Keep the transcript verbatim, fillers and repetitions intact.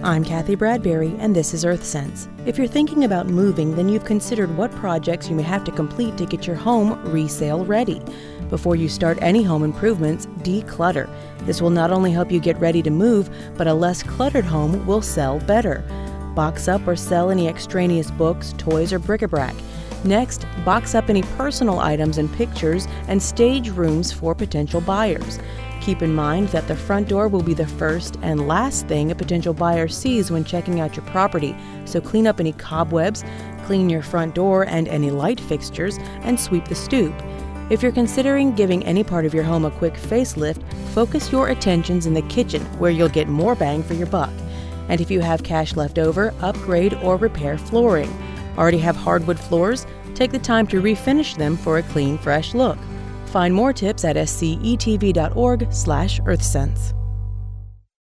I'm Kathy Bradbury, and this is EarthSense. If you're thinking about moving, then you've considered what projects you may have to complete to get your home resale ready. Before you start any home improvements, declutter. This will not only help you get ready to move, but a less cluttered home will sell better. Box up or sell any extraneous books, toys, or bric-a-brac. Next, box up any personal items and pictures and stage rooms for potential buyers. Keep in mind that the front door will be the first and last thing a potential buyer sees when checking out your property, so clean up any cobwebs, clean your front door and any light fixtures, and sweep the stoop. If you're considering giving any part of your home a quick facelift, focus your attentions in the kitchen, where you'll get more bang for your buck. And if you have cash left over, upgrade or repair flooring. Already have hardwood floors? Take the time to refinish them for a clean, fresh look. Find more tips at scetv dot org slash earthsense.